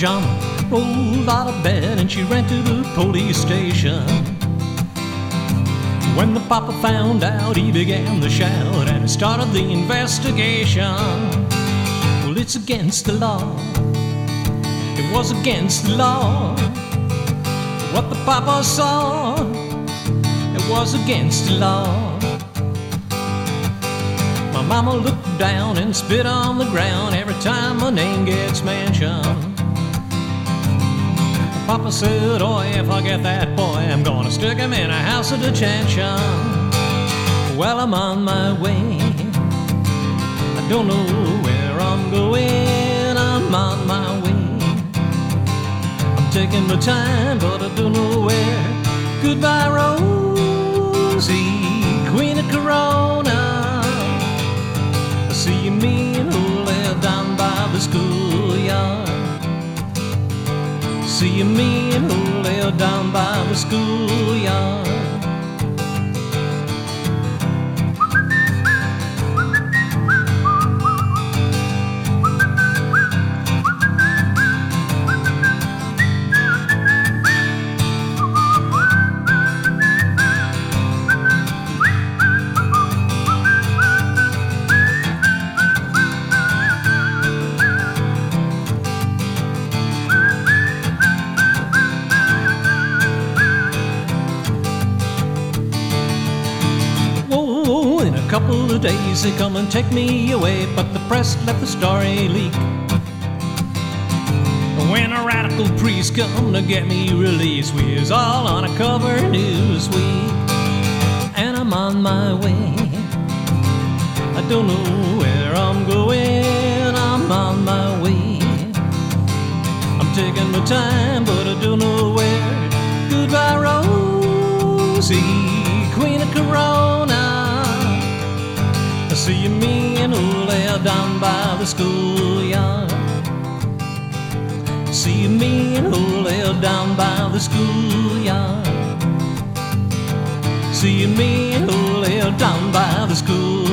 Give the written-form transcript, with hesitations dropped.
pajama, rolled out of bed, and she ran to the police station. When the papa found out, he began to shout, and he started the investigation. Well, it's against the law. It was against the law. What the papa saw, it was against the law. My mama looked down and spit on the ground every time my name gets mentioned. Papa said, "Oh, if I get that boy, I'm gonna stick him in a house of detention." Well, I'm on my way. I don't know where I'm going. I'm on my way. I'm taking my time, but I don't know where. Goodbye, Rosie, Queen of Corona. I see me and Ole down by the schoolyard. See me and Ole down by the schoolyard. In a couple of days they come and take me away, but the press let the story leak. When a radical priest come to get me released, we was all on a cover Newsweek. And I'm on my way. I don't know where I'm going. I'm on my way. I'm taking my time, but I don't know where. Goodbye, Rosie, Queen of Corona. I see me and Ole down by the schoolyard. See me and Ole down by the schoolyard. See me and Ole down by the schoolyard.